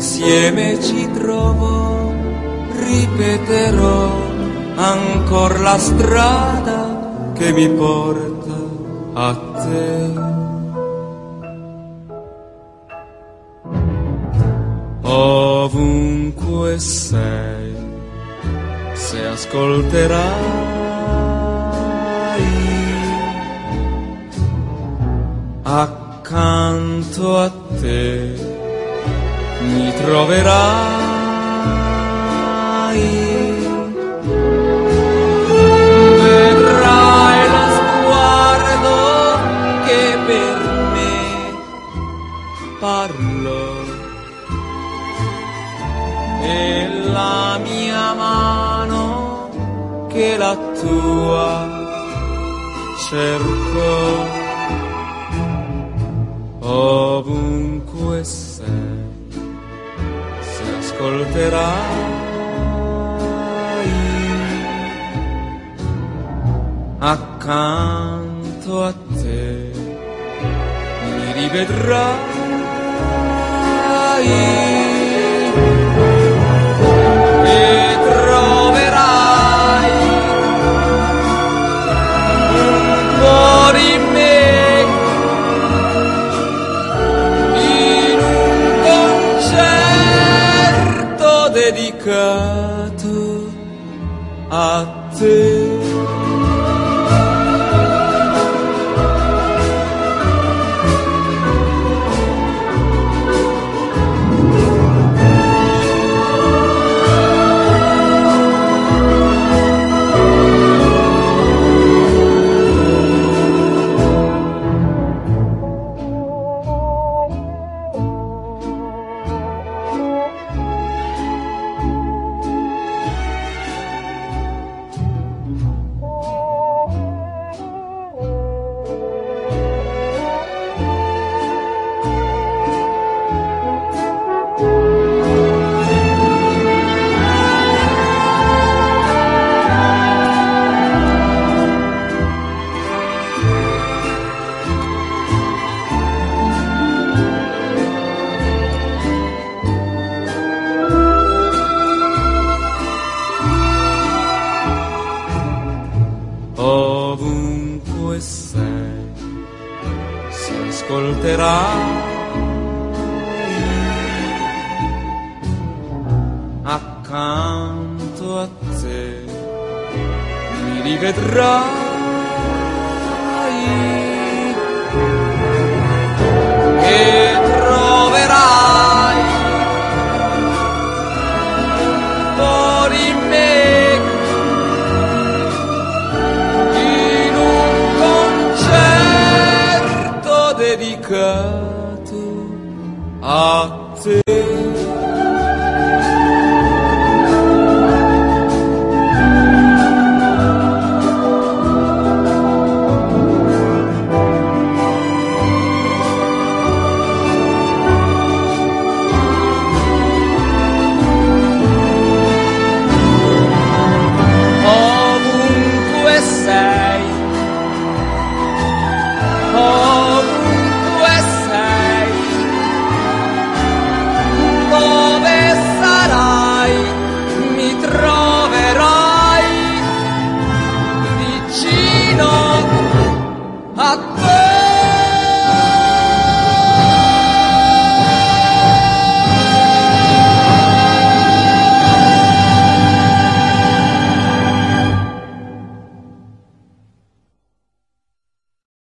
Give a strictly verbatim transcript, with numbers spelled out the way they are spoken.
insieme ci trovo, ripeterò ancora la strada che mi porta a te. Ovunque sei, se ascolterai, accanto a te mi troverai. Vedrai lo sguardo che per me parlo e la mia mano che la tua cerco. Ovunque sei, se ascolterai, accanto a te mi rivedrai. E troverai un po' di me in un concerto dedicato a te. Ovunque sei, se ascolterai, accanto a te mi rivedrai. E troverai un po' di me dedicato a te.